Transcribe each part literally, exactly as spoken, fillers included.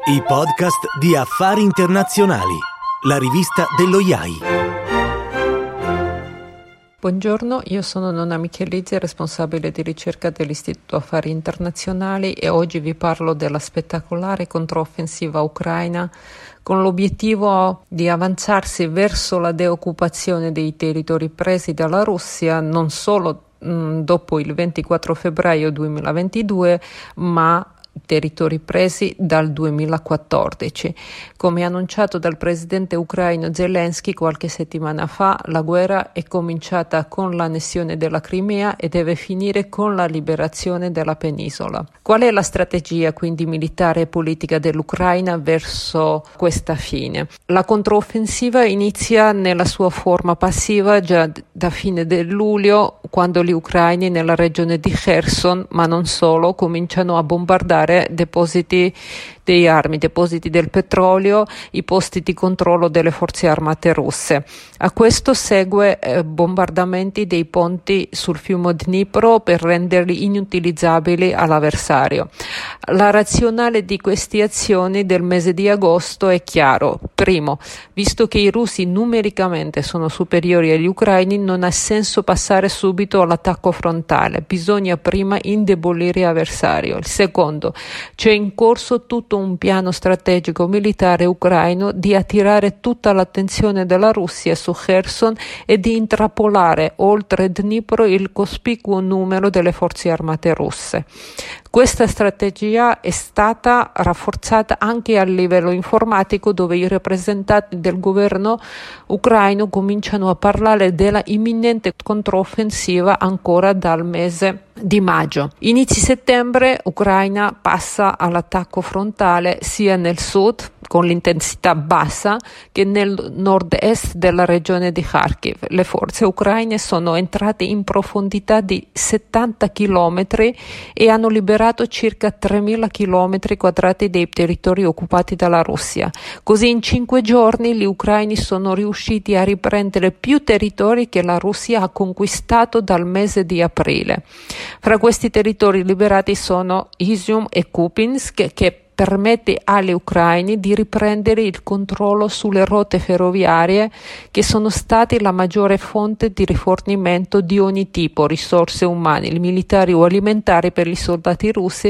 I podcast di Affari Internazionali, la rivista dello I A I. Buongiorno, io sono Nonna Michelizzi, responsabile di ricerca dell'Istituto Affari Internazionali, e oggi vi parlo della spettacolare controffensiva ucraina con l'obiettivo di avanzarsi verso la deoccupazione dei territori presi dalla Russia non solo mh, dopo il ventiquattro febbraio duemilaventidue, ma territori presi dal duemilaquattordici. Come annunciato dal presidente ucraino Zelensky qualche settimana fa, la guerra è cominciata con l'annessione della Crimea e deve finire con la liberazione della penisola. Qual è la strategia quindi militare e politica dell'Ucraina verso questa fine? La controffensiva inizia nella sua forma passiva già da fine del luglio, quando gli ucraini nella regione di Kherson, ma non solo, cominciano a bombardare depositi dei armi, depositi del petrolio, i posti di controllo delle forze armate russe. A questo segue eh, bombardamenti dei ponti sul fiume Dnipro per renderli inutilizzabili all'avversario. La razionale di queste azioni del mese di agosto è chiaro. Primo, visto che i russi numericamente sono superiori agli ucraini, non ha senso passare subito all'attacco frontale, bisogna prima indebolire l'avversario. Il secondo, c'è in corso tutto un piano strategico militare ucraino di attirare tutta l'attenzione della Russia su Kherson e di intrappolare oltre Dnipro il cospicuo numero delle forze armate russe. Questa strategia è stata rafforzata anche a livello informatico, dove i rappresentanti del governo ucraino cominciano a parlare della imminente controffensiva ancora dal mese di maggio. Inizi settembre, Ucraina passa all'attacco frontale sia nel sud, con l'intensità bassa, che nel nord-est della regione di Kharkiv. Le forze ucraine sono entrate in profondità di settanta chilometri e hanno liberato circa tremila chilometri quadrati dei territori occupati dalla Russia. Così in cinque giorni gli ucraini sono riusciti a riprendere più territori che la Russia ha conquistato dal mese di aprile. Fra questi territori liberati sono Izium e Kupiansk, che permette agli ucraini di riprendere il controllo sulle rotte ferroviarie, che sono state la maggiore fonte di rifornimento di ogni tipo, risorse umane, militari o alimentari, per i soldati russi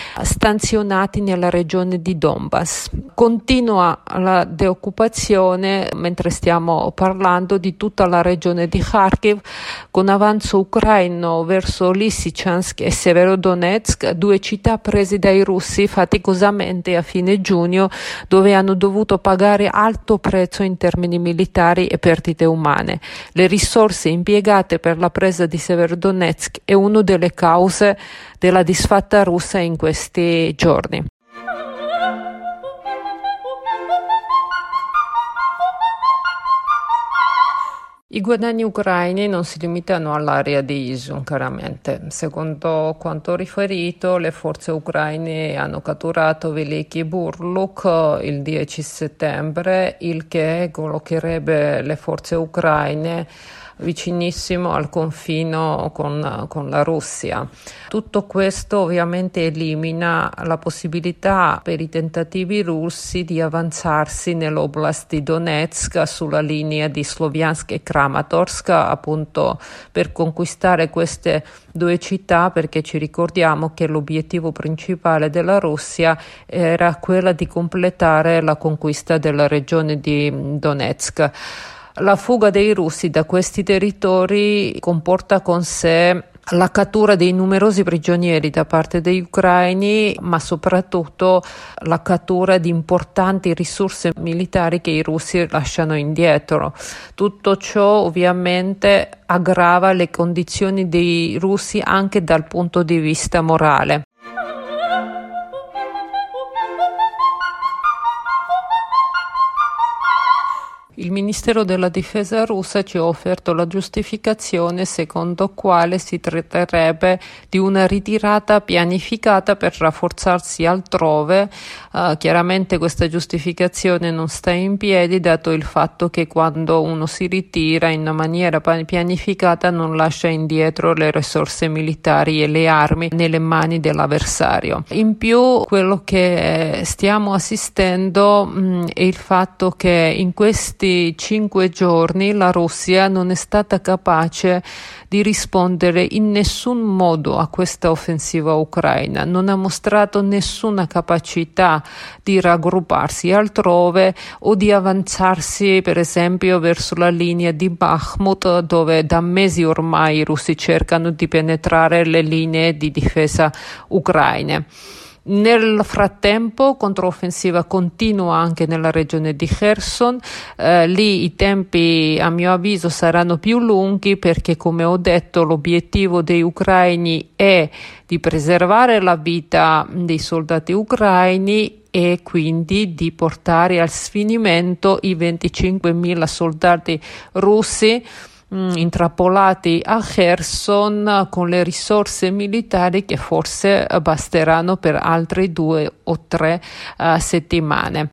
stazionati nella regione di Donbass. Continua la deoccupazione, mentre stiamo parlando, di tutta la regione di Kharkiv, con avanzo ucraino verso Lysychansk e Severodonetsk, due città prese dai russi faticosamente a fine giugno, dove hanno dovuto pagare alto prezzo in termini militari e perdite umane. Le risorse impiegate per la presa di Severodonetsk è una delle cause della disfatta russa in questi giorni. I guadagni ucraini non si limitano all'area di Izium, chiaramente. Secondo quanto riferito, le forze ucraine hanno catturato Veliki e Burluk il dieci settembre, il che collocherebbe le forze ucraine vicinissimo al confino con, con la Russia. Tutto questo ovviamente elimina la possibilità per i tentativi russi di avanzarsi nell'oblast di Donetsk sulla linea di Sloviansk e Kramatorsk, appunto per conquistare queste due città, perché ci ricordiamo che l'obiettivo principale della Russia era quella di completare la conquista della regione di Donetsk. La fuga dei russi da questi territori comporta con sé la cattura dei numerosi prigionieri da parte degli ucraini, ma soprattutto la cattura di importanti risorse militari che i russi lasciano indietro. Tutto ciò ovviamente aggrava le condizioni dei russi anche dal punto di vista morale. Il Ministero della Difesa russa ci ha offerto la giustificazione secondo quale si tratterebbe di una ritirata pianificata per rafforzarsi altrove. Uh, chiaramente questa giustificazione non sta in piedi, dato il fatto che quando uno si ritira in una maniera pianificata non lascia indietro le risorse militari e le armi nelle mani dell'avversario. In più, quello che stiamo assistendo mh, è il fatto che in questi cinque giorni la Russia non è stata capace di rispondere in nessun modo a questa offensiva ucraina, non ha mostrato nessuna capacità di raggrupparsi altrove o di avanzarsi per esempio verso la linea di Bakhmut, dove da mesi ormai i russi cercano di penetrare le linee di difesa ucraine. Nel frattempo, controffensiva continua anche nella regione di Kherson. Eh, lì i tempi, a mio avviso, saranno più lunghi perché, come ho detto, l'obiettivo dei ucraini è di preservare la vita dei soldati ucraini e quindi di portare al sfinimento i venticinquemila soldati russi intrappolati a Kherson con le risorse militari che forse basteranno per altre due o tre uh, settimane.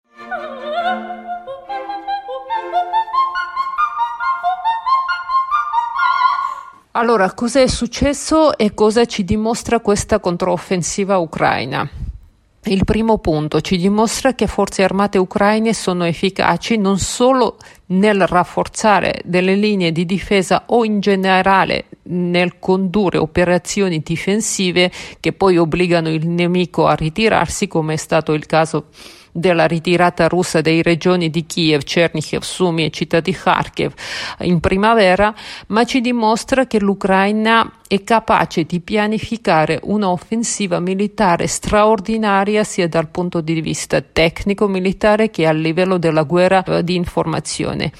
Allora, cosa è successo e cosa ci dimostra questa controffensiva ucraina? Il primo punto ci dimostra che forze armate ucraine sono efficaci non solo nel rafforzare delle linee di difesa o in generale nel condurre operazioni difensive che poi obbligano il nemico a ritirarsi, come è stato il caso della ritirata russa dei regioni di Kiev, Chernihiv, Sumy e città di Kharkiv in primavera, ma ci dimostra che l'Ucraina è capace di pianificare un'offensiva militare straordinaria sia dal punto di vista tecnico-militare che a livello della guerra di informazione.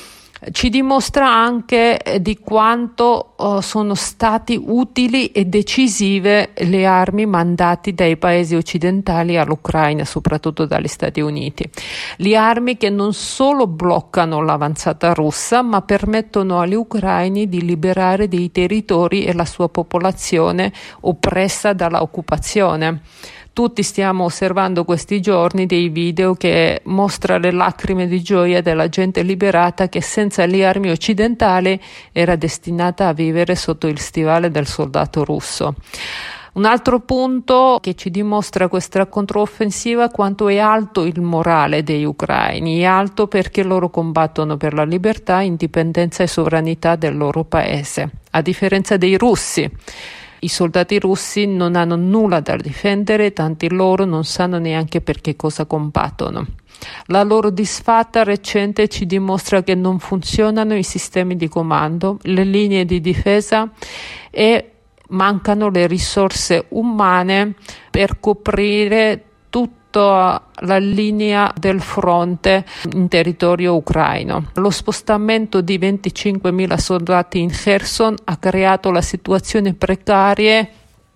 Ci dimostra anche di quanto uh, sono stati utili e decisive le armi mandate dai paesi occidentali all'Ucraina, soprattutto dagli Stati Uniti. Le armi che non solo bloccano l'avanzata russa, ma permettono agli ucraini di liberare dei territori e la sua popolazione oppressa dalla occupazione. Tutti stiamo osservando questi giorni dei video che mostrano le lacrime di gioia della gente liberata che senza le armi occidentali era destinata a vivere sotto il stivale del soldato russo. Un altro punto che ci dimostra questa controffensiva quanto è alto il morale degli ucraini. È alto perché loro combattono per la libertà, indipendenza e sovranità del loro paese, a differenza dei russi. I soldati russi non hanno nulla da difendere, tanti loro non sanno neanche per che cosa combattono. La loro disfatta recente ci dimostra che non funzionano i sistemi di comando, le linee di difesa e mancano le risorse umane per coprire tutta la linea del fronte in territorio ucraino. Lo spostamento di venticinquemila soldati in Kherson ha creato la situazione precaria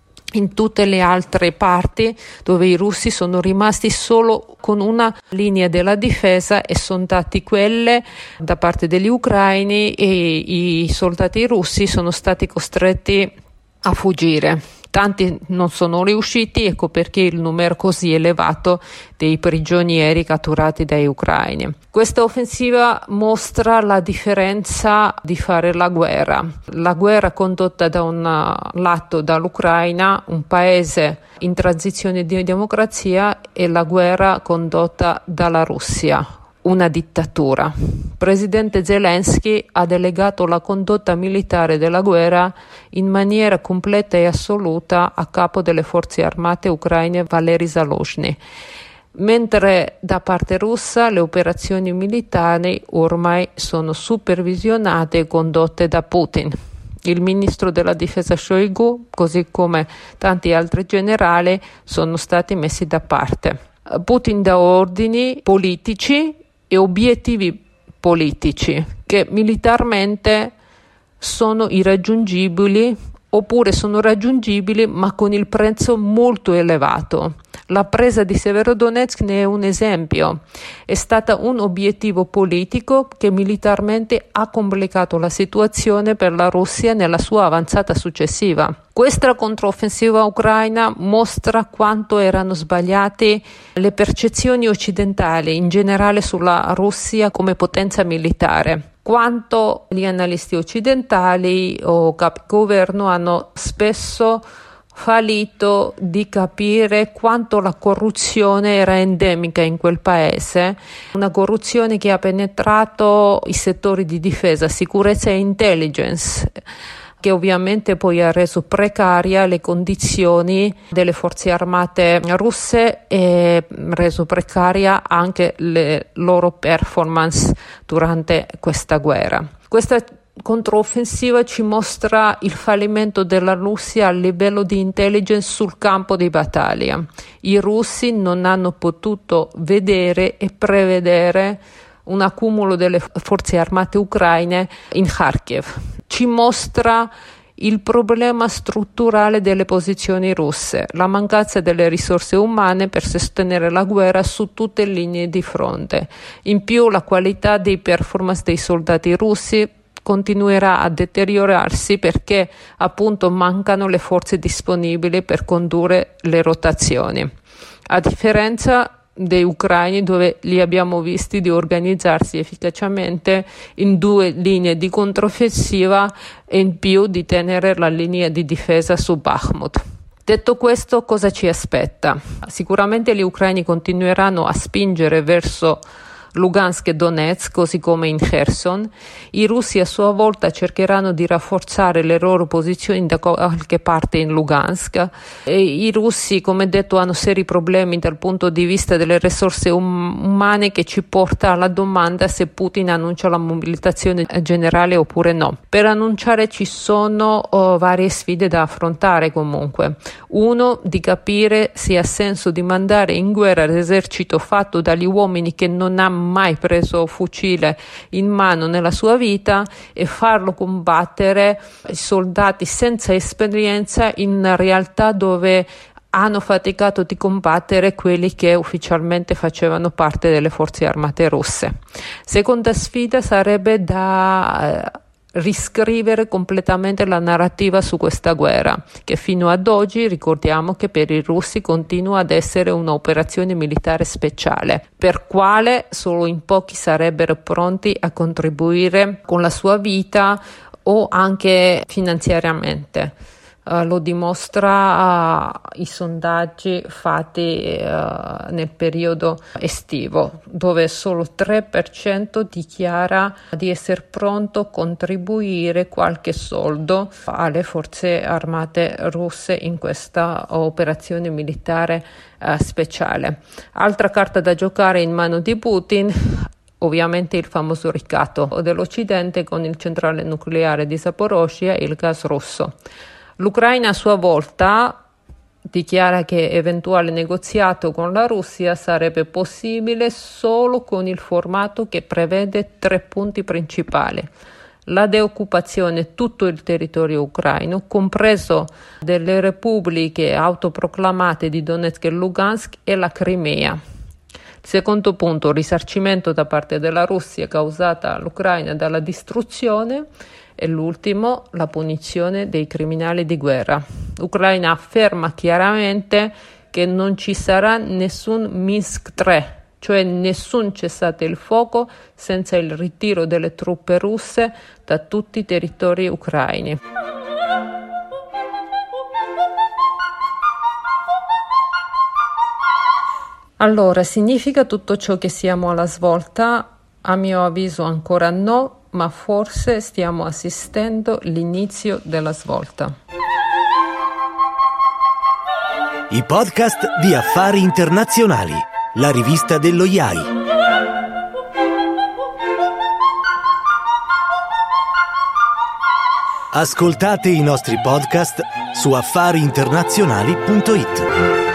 in tutte le altre parti dove i russi sono rimasti solo con una linea della difesa e sono dati quelle da parte degli ucraini e i soldati russi sono stati costretti a fuggire. Tanti non sono riusciti, ecco perché il numero così elevato dei prigionieri catturati dai ucraini. Questa offensiva mostra la differenza di fare la guerra. La guerra condotta da un lato dall'Ucraina, un paese in transizione di democrazia, e la guerra condotta dalla Russia, una dittatura. Presidente Zelensky ha delegato la condotta militare della guerra in maniera completa e assoluta a capo delle forze armate ucraine Valery Zaluzhny, mentre da parte russa le operazioni militari ormai sono supervisionate e condotte da Putin. Il ministro della difesa Shoigu, così come tanti altri generali, sono stati messi da parte. Putin dà ordini politici e obiettivi politici che militarmente sono irraggiungibili oppure sono raggiungibili ma con il prezzo molto elevato. La presa di Severodonetsk ne è un esempio. È stata un obiettivo politico che militarmente ha complicato la situazione per la Russia nella sua avanzata successiva. Questa controffensiva ucraina mostra quanto erano sbagliate le percezioni occidentali in generale sulla Russia come potenza militare. Quanto gli analisti occidentali o capi governo hanno spesso fallito di capire quanto la corruzione era endemica in quel paese, una corruzione che ha penetrato i settori di difesa, sicurezza e intelligence, che ovviamente poi ha reso precaria le condizioni delle forze armate russe e reso precaria anche le loro performance durante questa guerra. Questa controffensiva ci mostra il fallimento della Russia a livello di intelligence sul campo di battaglia. I russi non hanno potuto vedere e prevedere un accumulo delle forze armate ucraine in Kharkiv. Ci mostra il problema strutturale delle posizioni russe, la mancanza delle risorse umane per sostenere la guerra su tutte le linee di fronte. In più, la qualità dei performance dei soldati russi continuerà a deteriorarsi perché appunto mancano le forze disponibili per condurre le rotazioni. A differenza dei ucraini, dove li abbiamo visti di organizzarsi efficacemente in due linee di controffensiva e in più di tenere la linea di difesa su Bakhmut. Detto questo, cosa ci aspetta? Sicuramente gli ucraini continueranno a spingere verso Lugansk e Donetsk, così come in Kherson. I russi a sua volta cercheranno di rafforzare le loro posizioni da qualche parte in Lugansk. E i russi, come detto, hanno seri problemi dal punto di vista delle risorse um- umane, che ci porta alla domanda se Putin annuncia la mobilitazione generale oppure no. Per annunciare ci sono oh, varie sfide da affrontare comunque. Uno, di capire se ha senso di mandare in guerra l'esercito fatto dagli uomini che non ha mai preso fucile in mano nella sua vita e farlo combattere soldati senza esperienza in realtà dove hanno faticato di combattere quelli che ufficialmente facevano parte delle forze armate russe. Seconda sfida sarebbe da riscrivere completamente la narrativa su questa guerra, che fino ad oggi ricordiamo che per i russi continua ad essere un'operazione militare speciale, per quale solo in pochi sarebbero pronti a contribuire con la sua vita o anche finanziariamente. Uh, lo dimostra uh, i sondaggi fatti uh, nel periodo estivo, dove solo tre per cento dichiara di essere pronto a contribuire qualche soldo alle forze armate russe in questa operazione militare uh, speciale. Altra carta da giocare in mano di Putin, ovviamente il famoso ricatto dell'Occidente con il centrale nucleare di Zaporizhzhia e il gas russo. L'Ucraina a sua volta dichiara che eventuale negoziato con la Russia sarebbe possibile solo con il formato che prevede tre punti principali: la deoccupazione di tutto il territorio ucraino, compreso delle repubbliche autoproclamate di Donetsk e Lugansk, e la Crimea. Secondo punto, risarcimento da parte della Russia causata all'Ucraina dalla distruzione. E l'ultimo, la punizione dei criminali di guerra. L'Ucraina afferma chiaramente che non ci sarà nessun Minsk tre, cioè nessun cessate il fuoco senza il ritiro delle truppe russe da tutti i territori ucraini. Allora, significa tutto ciò che siamo alla svolta? A mio avviso ancora no, ma forse stiamo assistendo all'inizio della svolta. I podcast di Affari Internazionali, la rivista dello I A I. Ascoltate i nostri podcast su affari internazionali punto it.